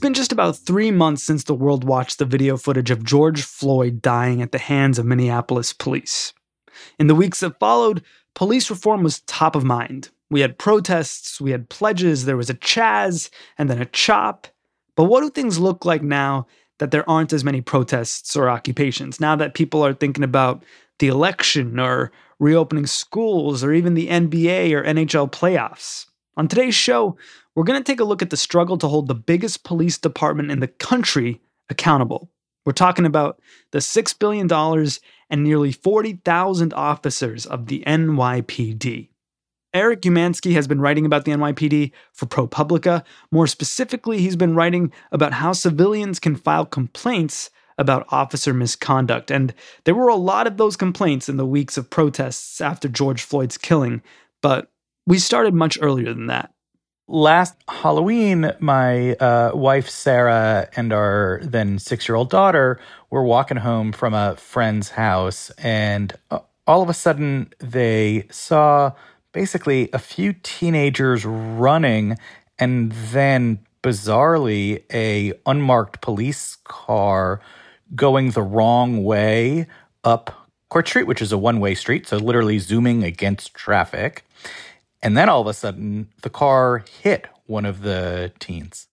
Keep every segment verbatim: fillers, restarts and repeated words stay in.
been just about three months since the world watched the video footage of George Floyd dying at the hands of Minneapolis police. In the weeks that followed, police reform was top of mind. We had protests, we had pledges, there was a Chaz, and then a CHOP. But what do things look like now that there aren't as many protests or occupations? Now that people are thinking about the election or reopening schools or even the N B A or N H L playoffs? On today's show, we're going to take a look at the struggle to hold the biggest police department in the country accountable. We're talking about the six billion dollars and nearly forty thousand officers of the N Y P D. Eric Umansky has been writing about the N Y P D for ProPublica. More specifically, he's been writing about how civilians can file complaints about officer misconduct. And there were a lot of those complaints in the weeks of protests after George Floyd's killing, but we started much earlier than that. Last Halloween, my uh, wife, Sarah, and our then six-year-old daughter were walking home from a friend's house, and uh, all of a sudden they saw basically a few teenagers running, and then, bizarrely, a unmarked police car going the wrong way up Court Street, which is a one-way street, so literally zooming against traffic. And then all of a sudden, the car hit one of the teens.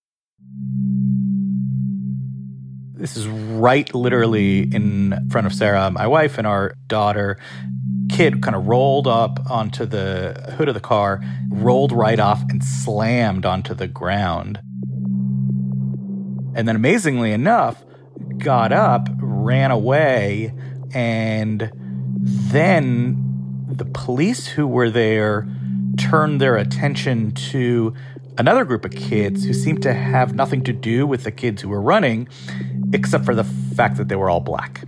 This is right literally in front of Sarah, my wife, and our daughter. Kid kind of rolled up onto the hood of the car, rolled right off, and slammed onto the ground. And then amazingly enough, got up, ran away, and then the police who were there turned their attention to another group of kids who seemed to have nothing to do with the kids who were running, except for the fact that they were all black.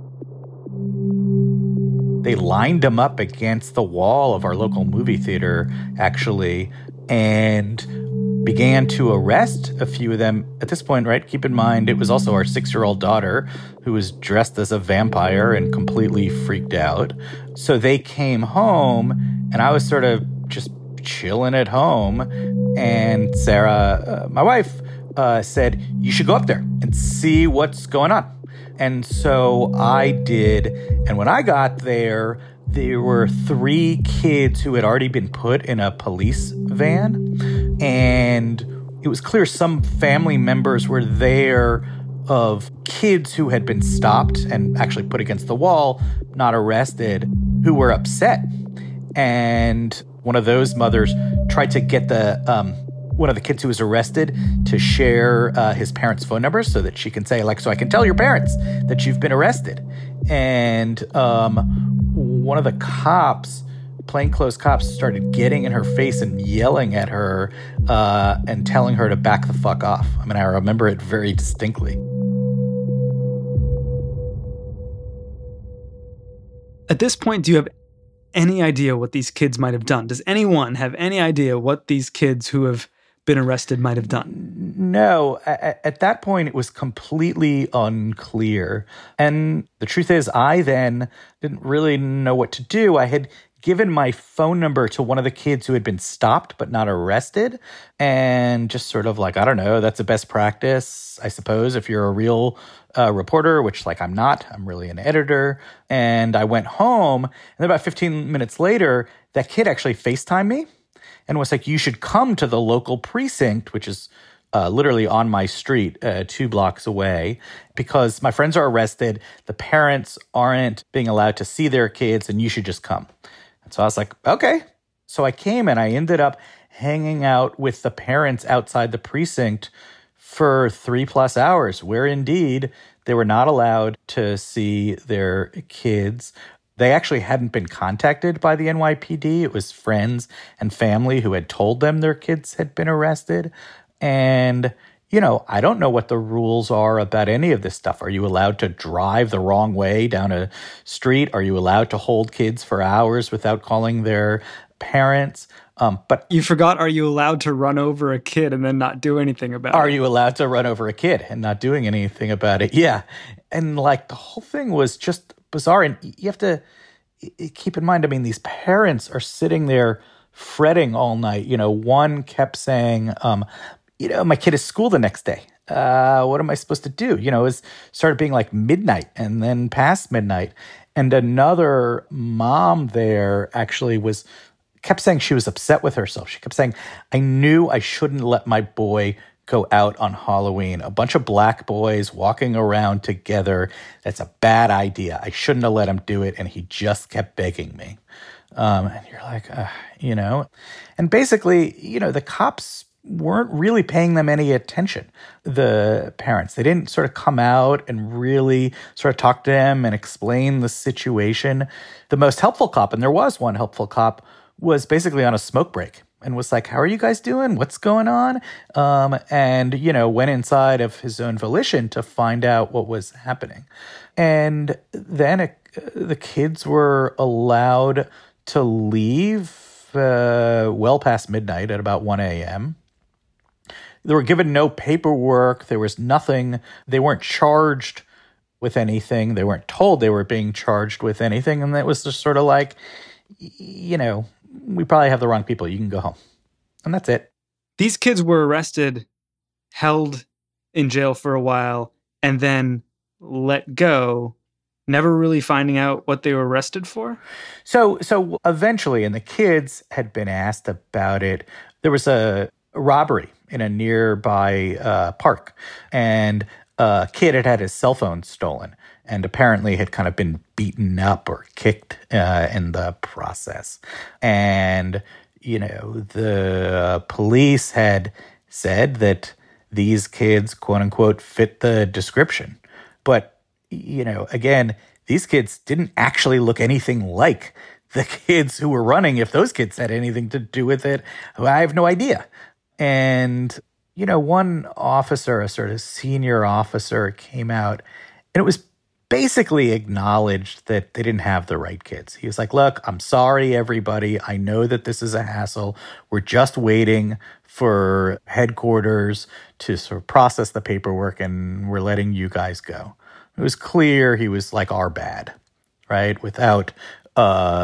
They lined them up against the wall of our local movie theater, actually, and began to arrest a few of them. At this point, right, keep in mind, it was also our six-year-old daughter who was dressed as a vampire and completely freaked out. So they came home, and I was sort of just chilling at home, and Sarah, uh, my wife, uh, said, you should go up there and see what's going on. And so I did, and when I got there, there were three kids who had already been put in a police van, and it was clear some family members were there of kids who had been stopped and actually put against the wall, not arrested, who were upset. And one of those mothers tried to get the um, one of the kids who was arrested to share uh, his parents' phone numbers so that she can say, like, so I can tell your parents that you've been arrested. And um, one of the cops, plainclothes cops, started getting in her face and yelling at her uh, and telling her to back the fuck off. I mean, I remember it very distinctly. At this point, do you have any idea what these kids might have done? Does anyone have any idea what these kids who have been arrested might have done? No. At, at that point, it was completely unclear. And the truth is, I then didn't really know what to do. I had given my phone number to one of the kids who had been stopped but not arrested, and just sort of like, I don't know, that's a best practice, I suppose, if you're a real uh, reporter, which, like, I'm not. I'm really an editor. And I went home, and then about fifteen minutes later, that kid actually FaceTimed me and was like, you should come to the local precinct, which is uh, literally on my street, uh, two blocks away, because my friends are arrested, the parents aren't being allowed to see their kids, and you should just come. And so I was like, okay. So I came, and I ended up hanging out with the parents outside the precinct for three plus hours, where indeed they were not allowed to see their kids. They actually hadn't been contacted by the N Y P D. It was friends and family who had told them their kids had been arrested. And, you know, I don't know what the rules are about any of this stuff. Are you allowed to drive the wrong way down a street? Are you allowed to hold kids for hours without calling their parents? Um, but you forgot, are you allowed to run over a kid and then not do anything about are it? Are you allowed to run over a kid and not doing anything about it? Yeah. And like the whole thing was just bizarre. And you have to keep in mind, I mean, these parents are sitting there fretting all night. You know, one kept saying, um, you know, my kid has school the next day. uh, what am I supposed to do? You know, it started being like midnight and then past midnight. And another mom there actually was kept saying she was upset with herself. She kept saying, I knew I shouldn't let my boy go out on Halloween. A bunch of black boys walking around together. That's a bad idea. I shouldn't have let him do it. And he just kept begging me. Um, and you're like, uh, you know, and basically, you know, the cops weren't really paying them any attention. The parents, they didn't sort of come out and really sort of talk to them and explain the situation. The most helpful cop, and there was one helpful cop, was basically on a smoke break and was like, how are you guys doing? What's going on? Um, and, you know, went inside of his own volition to find out what was happening. And then it, the kids were allowed to leave uh, well past midnight at about one a.m. They were given no paperwork. There was nothing. They weren't charged with anything. They weren't told they were being charged with anything. And it was just sort of like, you know, we probably have the wrong people. You can go home. And that's it. These kids were arrested, held in jail for a while, and then let go, never really finding out what they were arrested for? So so eventually, and the kids had been asked about it, there was a robbery in a nearby uh, park, and a kid had had his cell phone stolen and apparently had kind of been beaten up or kicked uh, in the process. And, you know, the police had said that these kids, quote unquote, fit the description. But, you know, again, these kids didn't actually look anything like the kids who were running. If those kids had anything to do with it, I have no idea. And, you know, one officer, a sort of senior officer, came out and it was basically acknowledged that they didn't have the right kids. He was like, look, I'm sorry, everybody. I know that this is a hassle. We're just waiting for headquarters to sort of process the paperwork and we're letting you guys go. It was clear he was like our bad, right? Without uh,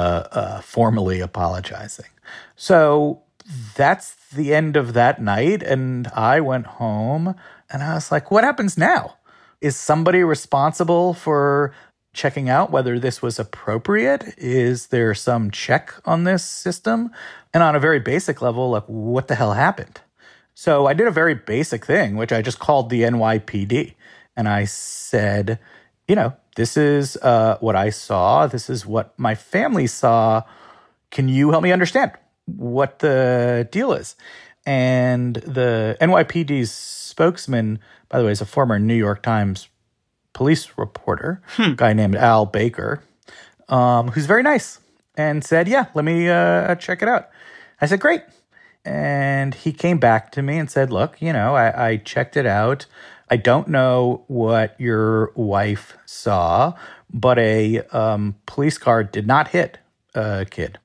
uh, formally apologizing. So that's the end of that night. And I went home and I was like, what happens now? Is somebody responsible for checking out whether this was appropriate? Is there some check on this system? And on a very basic level, like, what the hell happened? So I did a very basic thing, which I just called the N Y P D. And I said, you know, this is uh, what I saw. This is what my family saw. Can you help me understand what the deal is? And the N Y P D's spokesman, by the way, is a former New York Times police reporter, hmm. a guy named Al Baker, um, who's very nice, and said, yeah, let me uh, check it out. I said, great. And he came back to me and said, look, you know, I, I checked it out. I don't know what your wife saw, but a um, police car did not hit a kid.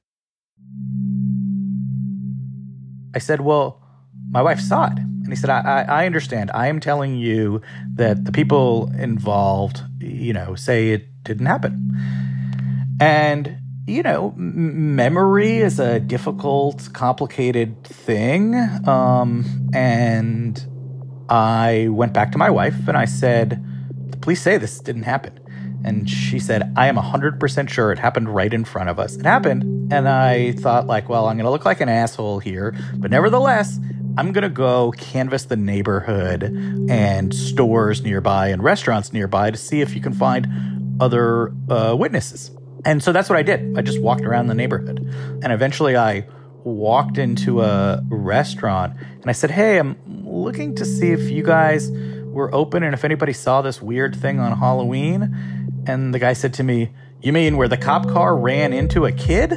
I said, well, my wife saw it. And he said, I, I, I understand. I am telling you that the people involved, you know, say it didn't happen. And, you know, m- memory is a difficult, complicated thing. Um, and I went back to my wife and I said, the police say this didn't happen. And she said, I am one hundred percent sure it happened right in front of us. It happened. And I thought, like, well, I'm going to look like an asshole here. But nevertheless, I'm going to go canvass the neighborhood and stores nearby and restaurants nearby to see if you can find other uh, witnesses. And so that's what I did. I just walked around the neighborhood. And eventually I walked into a restaurant and I said, hey, I'm looking to see if you guys were open and if anybody saw this weird thing on Halloween. And the guy said to me, you mean where the cop car ran into a kid?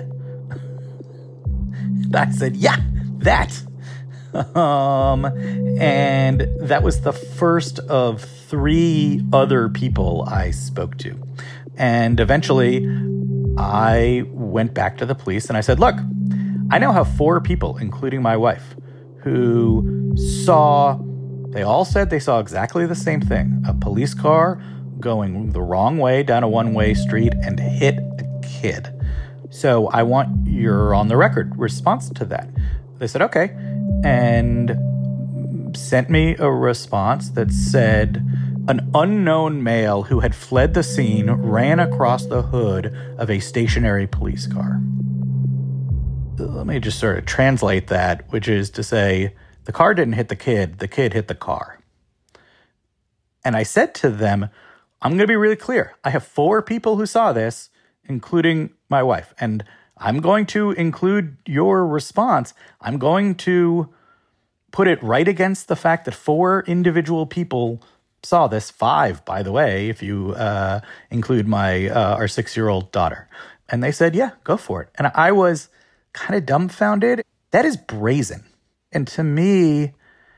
And I said, yeah, that. Um, and that was the first of three other people I spoke to. And eventually I went back to the police and I said, look, I now have four people, including my wife, who saw, they all said they saw exactly the same thing. A police car going the wrong way down a one-way street and hit a kid. So I want your on the record response to that. They said, okay. And sent me a response that said, an unknown male who had fled the scene ran across the hood of a stationary police car. Let me just sort of translate that, which is to say, the car didn't hit the kid, the kid hit the car. And I said to them, I'm going to be really clear. I have four people who saw this, including my wife, and I'm going to include your response. I'm going to put it right against the fact that four individual people saw this. Five, by the way, if you uh, include my uh, our six-year-old daughter. And they said, yeah, go for it. And I was kind of dumbfounded. That is brazen. And to me,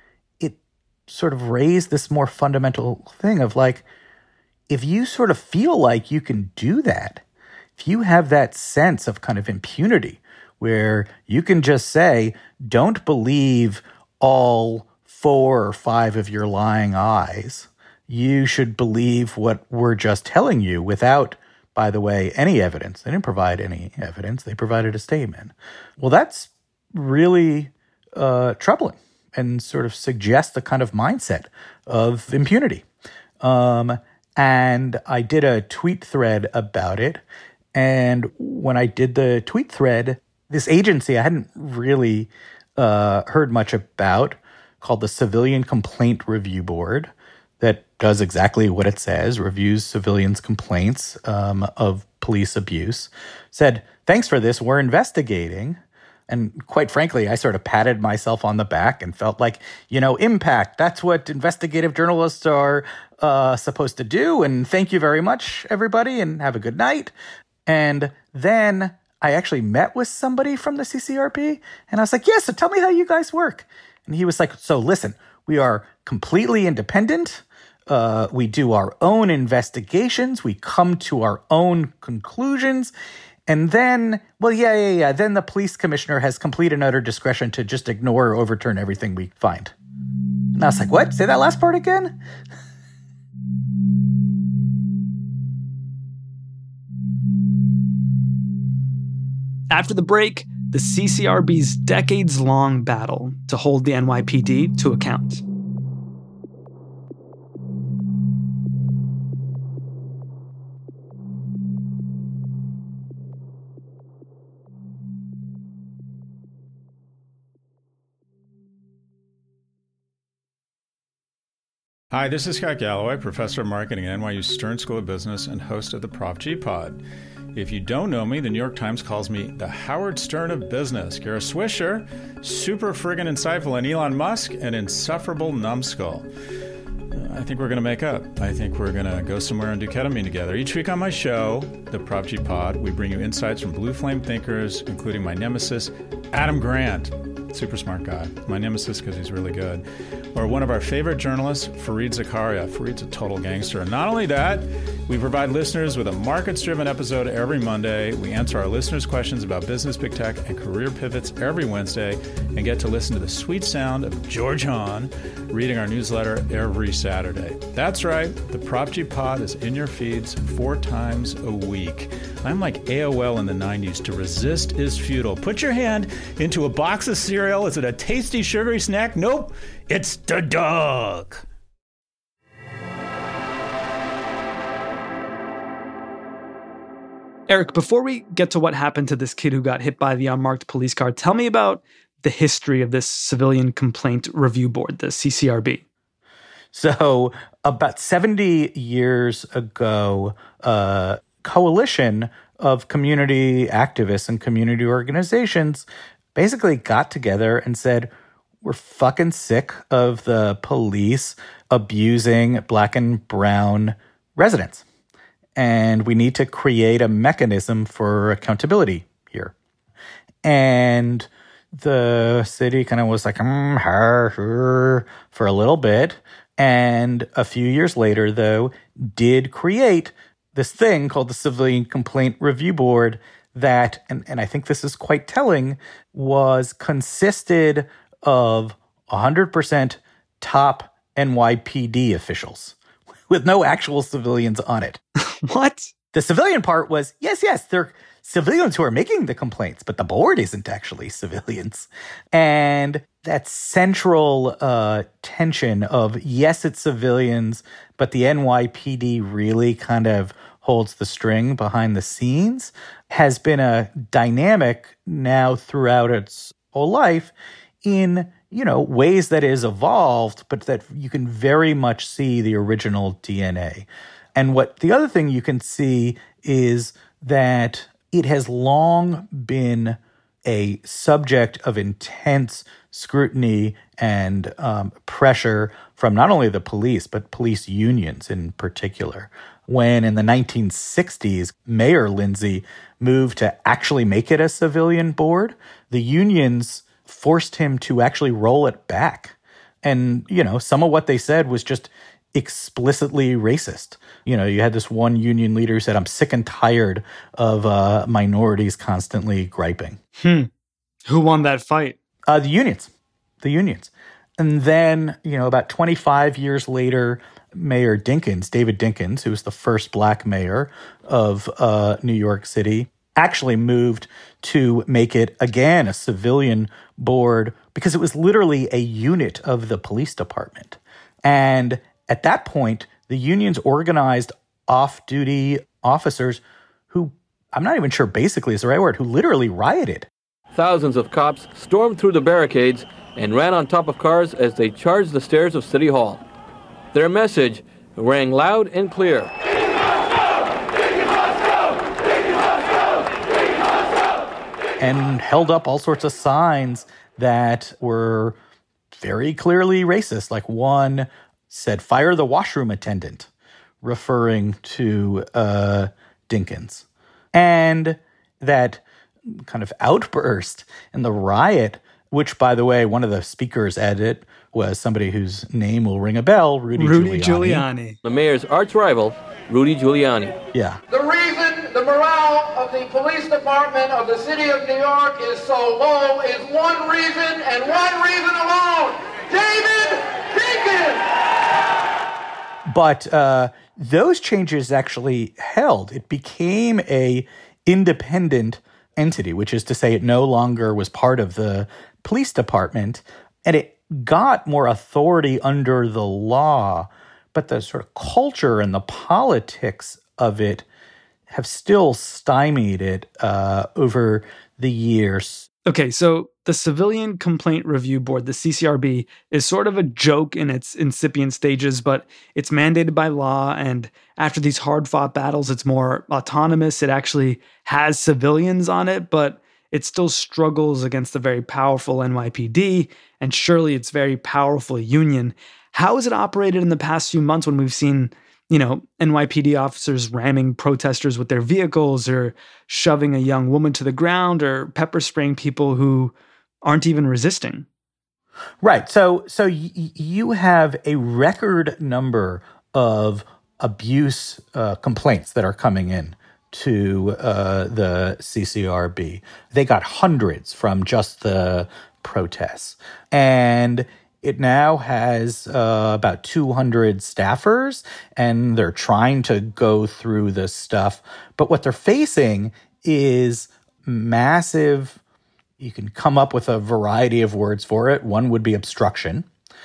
it sort of raised this more fundamental thing of like, if you sort of feel like you can do that, if you have that sense of kind of impunity where you can just say, don't believe all four or five of your lying eyes, you should believe what we're just telling you without, by the way, any evidence. They didn't provide any evidence. They provided a statement. Well, that's really uh, troubling and sort of suggests the kind of mindset of impunity. Um, and I did a tweet thread about it. And when I did the tweet thread, this agency I hadn't really uh, heard much about, called the Civilian Complaint Review Board, that does exactly what it says, reviews civilians' complaints um, of police abuse, said, thanks for this, we're investigating. And quite frankly, I sort of patted myself on the back and felt like, you know, impact, that's what investigative journalists are uh, supposed to do. And thank you very much, everybody, and have a good night. And then I actually met with somebody from the C C R B, and I was like, yeah, so tell me how you guys work. And he was like, so listen, we are completely independent. Uh, we do our own investigations. We come to our own conclusions. And then, well, yeah, yeah, yeah. Then the police commissioner has complete and utter discretion to just ignore or overturn everything we find. And I was like, what? Say that last part again? After the break, the C C R B's decades-long battle to hold the N Y P D to account. Hi, this is Scott Galloway, professor of marketing at N Y U Stern School of Business and host of the Prof G Pod. If you don't know me, the New York Times calls me the Howard Stern of business. Kara Swisher, super friggin' insightful, and Elon Musk, an insufferable numbskull. I think we're going to make up. I think we're going to go somewhere and do ketamine together. Each week on my show, the Prof G Pod, we bring you insights from blue flame thinkers, including my nemesis, Adam Grant. Super smart guy. My nemesis because he's really good. Or one of our favorite journalists, Fareed Zakaria. Fareed's a total gangster. And not only that, we provide listeners with a markets-driven episode every Monday. We answer our listeners' questions about business, big tech, and career pivots every Wednesday, and get to listen to the sweet sound of George Hahn reading our newsletter every Saturday. That's right. The Prop G Pod is in your feeds four times a week. I'm like A O L in the nineties. To resist is futile. Put your hand into a box of cereal. Is it a tasty, sugary snack? Nope. It's the dog. Eric, before we get to what happened to this kid who got hit by the unmarked police car, tell me about the history of this Civilian Complaint Review Board, the C C R B. So about seventy years ago, a coalition of community activists and community organizations basically got together and said, we're fucking sick of the police abusing Black and brown residents. And we need to create a mechanism for accountability here. And the city kind of was like, mm, her, her, for a little bit. And a few years later, though, did create this thing called the Civilian Complaint Review Board that, and, and I think this is quite telling, was consisted of one hundred percent top N Y P D officials with no actual civilians on it. What? The civilian part was, yes, yes, they're civilians who are making the complaints, but the board isn't actually civilians. And that central uh, tension of, yes, it's civilians, but the N Y P D really kind of holds the string behind the scenes, has been a dynamic now throughout its whole life in, you know, ways that is evolved, but that you can very much see the original D N A. And what the other thing you can see is that it has long been a subject of intense scrutiny and um, pressure from not only the police, but police unions in particular. When in the nineteen sixties, Mayor Lindsay moved to actually make it a civilian board, the unions forced him to actually roll it back. And, you know, some of what they said was just explicitly racist. You know, you had this one union leader who said, I'm sick and tired of uh, minorities constantly griping. Hmm. Who won that fight? Uh, the unions. The unions. And then, you know, about twenty-five years later, Mayor Dinkins, David Dinkins, who was the first black mayor of uh, New York City, actually moved to make it, again, a civilian board because it was literally a unit of the police department. And at that point, the unions organized off-duty officers who, I'm not even sure basically is the right word, who literally rioted. Thousands of cops stormed through the barricades and ran on top of cars as they charged the stairs of City Hall. Their message rang loud and clear. And held up all sorts of signs that were very clearly racist. Like one said, fire the washroom attendant, referring to uh, Dinkins. And that kind of outburst and the riot, which, by the way, one of the speakers at it was somebody whose name will ring a bell, Rudy, Rudy Giuliani. Giuliani. The mayor's arch rival, Rudy Giuliani. Yeah. The reason the morale of the police department of the city of New York is so low is one reason and one reason alone: David Dinkins. But uh, those changes actually held. It became a independent entity, which is to say it no longer was part of the police department, and it got more authority under the law, but the sort of culture and the politics of it have still stymied it uh, over the years. Okay, so the Civilian Complaint Review Board, the C C R B, is sort of a joke in its incipient stages, but it's mandated by law, and after these hard-fought battles, it's more autonomous. It actually has civilians on it, but it still struggles against the very powerful N Y P D, and surely its very powerful union. How has it operated in the past few months when we've seen, you know, N Y P D officers ramming protesters with their vehicles, or shoving a young woman to the ground, or pepper spraying people who aren't even resisting? Right. So, so y- you have a record number of abuse uh, complaints that are coming in to uh, the C C R B. They got hundreds from just the protests. And it now has uh, about two hundred staffers, and they're trying to go through this stuff. But what they're facing is massive, you can come up with a variety of words for it. One would be obstruction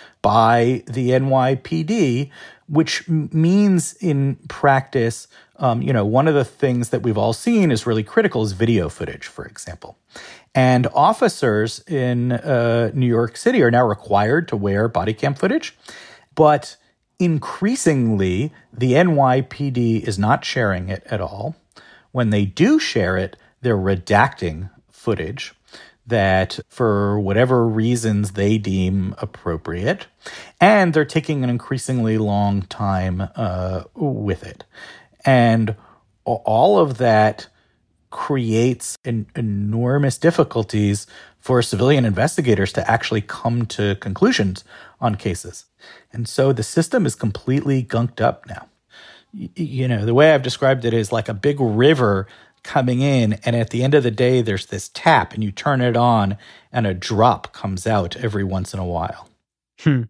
by the N Y P D, which means in practice, um, you know, one of the things that we've all seen is really critical is video footage, for example. And officers in uh, New York City are now required to wear body cam footage. But increasingly, the N Y P D is not sharing it at all. When they do share it, they're redacting footage that, for whatever reasons they deem appropriate. And they're taking an increasingly long time uh, with it. And all of that creates an enormous difficulties for civilian investigators to actually come to conclusions on cases. And so the system is completely gunked up now. Y- you know, the way I've described it is like a big river coming in, and at the end of the day, there's this tap, and you turn it on, and a drop comes out every once in a while. Hmm.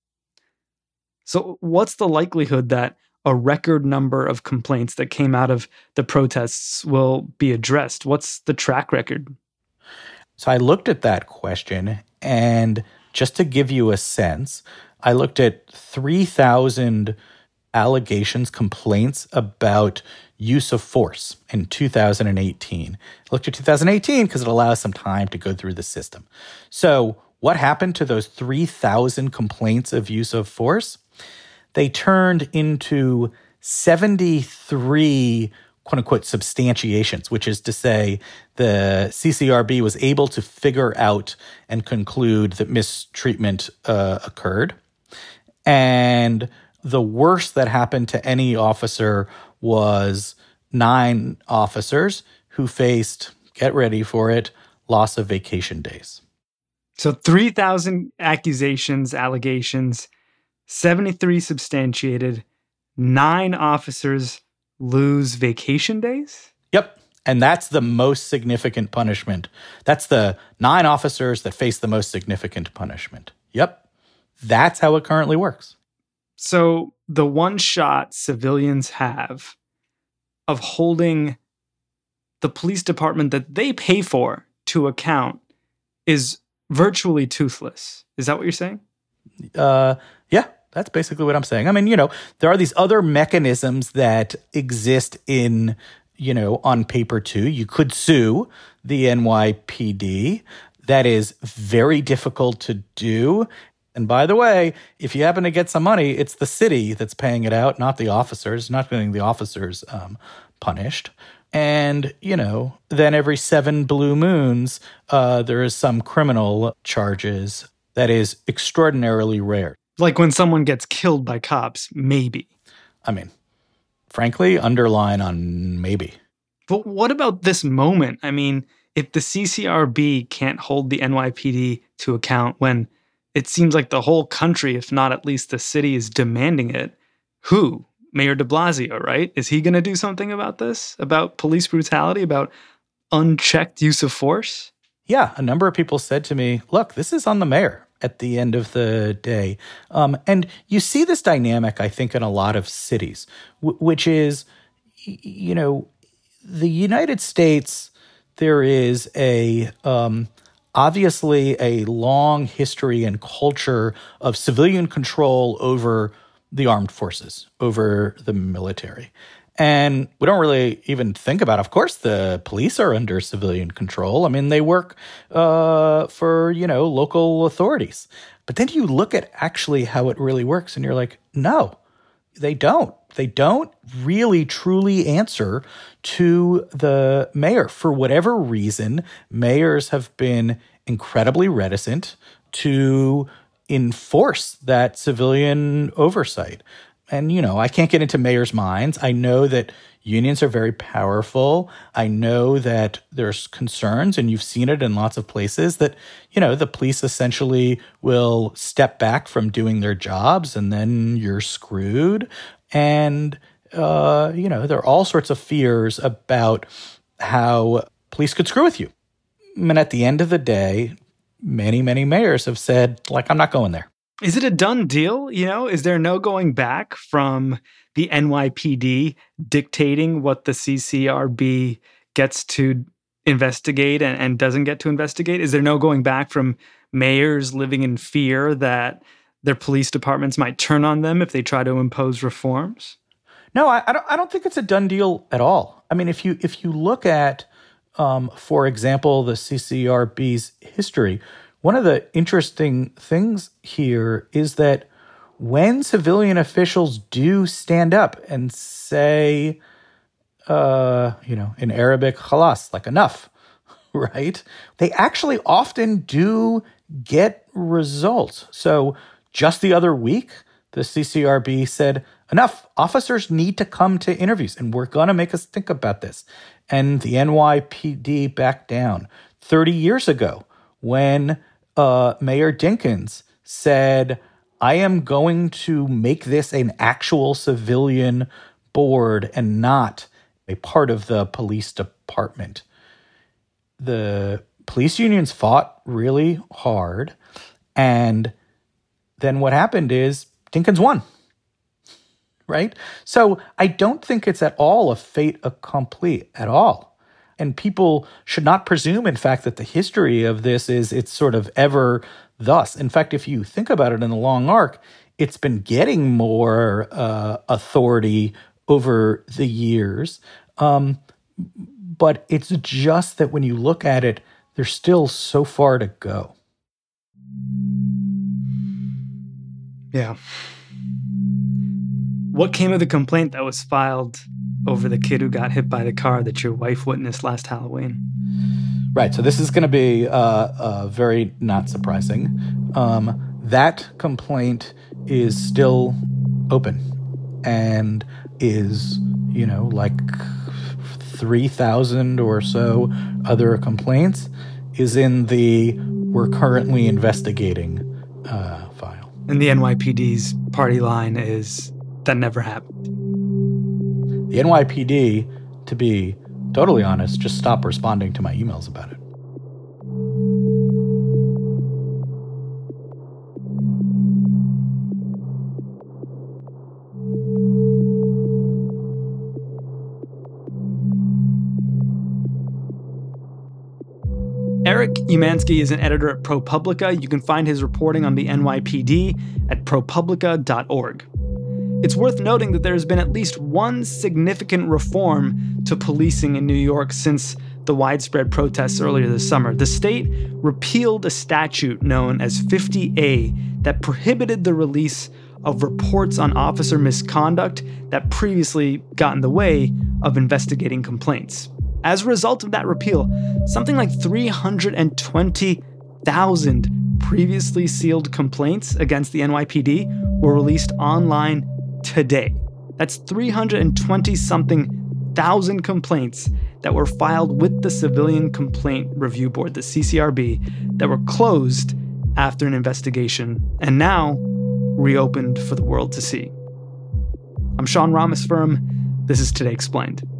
So what's the likelihood that a record number of complaints that came out of the protests will be addressed? What's the track record? So I looked at that question, and just to give you a sense, I looked at three thousand allegations, complaints about use of force in two thousand eighteen. I looked at two thousand eighteen because it allows some time to go through the system. So what happened to those three thousand complaints of use of force? They turned into seventy-three quote-unquote substantiations, which is to say the C C R B was able to figure out and conclude that mistreatment uh, occurred. And the worst that happened to any officer was nine officers who faced, get ready for it, loss of vacation days. So three thousand accusations, allegations, seventy-three substantiated, nine officers lose vacation days? Yep. And that's the most significant punishment. That's the nine officers that face the most significant punishment. Yep. That's how it currently works. So the one shot civilians have of holding the police department that they pay for to account is virtually toothless. Is that what you're saying? Uh, yeah. That's basically what I'm saying. I mean, you know, there are these other mechanisms that exist in, you know, on paper too. You could sue the N Y P D. That is very difficult to do. And by the way, if you happen to get some money, it's the city that's paying it out, not the officers, not getting the officers um, punished. And, you know, then every seven blue moons, uh, there is some criminal charges. That is extraordinarily rare. Like when someone gets killed by cops, maybe. I mean, frankly, underline on maybe. But what about this moment? I mean, if the C C R B can't hold the N Y P D to account when it seems like the whole country, if not at least the city, is demanding it, who? Mayor de Blasio, right? Is he going to do something about this? About police brutality? About unchecked use of force? Yeah, a number of people said to me, look, this is on the mayor at the end of the day. Um, and you see this dynamic, I think, in a lot of cities, w- which is, you know, the United States, there is a um, obviously a long history and culture of civilian control over the armed forces, over the military. And we don't really even think about, of course, the police are under civilian control. I mean, they work uh, for, you know, local authorities. But then you look at actually how it really works and you're like, no, they don't. They don't really truly answer to the mayor. For whatever reason, mayors have been incredibly reticent to enforce that civilian oversight. And, you know, I can't get into mayors' minds. I know that unions are very powerful. I know that there's concerns, and you've seen it in lots of places, that, you know, the police essentially will step back from doing their jobs and then you're screwed. And, uh, you know, there are all sorts of fears about how police could screw with you. And at the end of the day, many, many mayors have said, like, I'm not going there. Is it a done deal? You know, is there no going back from the N Y P D dictating what the C C R B gets to investigate and, and doesn't get to investigate? Is there no going back from mayors living in fear that their police departments might turn on them if they try to impose reforms? No, I, I don't. I don't think it's a done deal at all. I mean, if you if you look at, um, for example, the C C R B's history, one of the interesting things here is that when civilian officials do stand up and say, uh, you know, in Arabic, khalas, like enough, right? They actually often do get results. So just the other week, the C C R B said, enough, officers need to come to interviews, and we're going to make us think about this. And the N Y P D backed down. thirty years ago, when uh, Mayor Dinkins said, I am going to make this an actual civilian board and not a part of the police department. The police unions fought really hard, and then what happened is Dinkins won, right? So I don't think it's at all a fait accompli at all. And people should not presume, in fact, that the history of this is it's sort of ever thus. In fact, if you think about it in the long arc, it's been getting more uh, authority over the years. Um, but it's just that when you look at it, there's still so far to go. Yeah. What came of the complaint that was filed over the kid who got hit by the car that your wife witnessed last Halloween? Right. So this is going to be uh, uh, very not surprising. Um, that complaint is still open and is, you know, like three thousand or so other complaints is in the we're currently investigating uh, file. And the N Y P D's party line is that never happened. The N Y P D, to be totally honest, just stopped responding to my emails about it. Eric Umansky is an editor at ProPublica. You can find his reporting on the N Y P D at propublica dot org. It's worth noting that there has been at least one significant reform to policing in New York since the widespread protests earlier this summer. The state repealed a statute known as fifty A that prohibited the release of reports on officer misconduct that previously got in the way of investigating complaints. As a result of that repeal, something like three hundred twenty thousand previously sealed complaints against the N Y P D were released online today. That's three hundred twenty something thousand complaints that were filed with the Civilian Complaint Review Board, the C C R B, that were closed after an investigation and now reopened for the world to see. I'm Sean Rameswaram. This is Today Explained.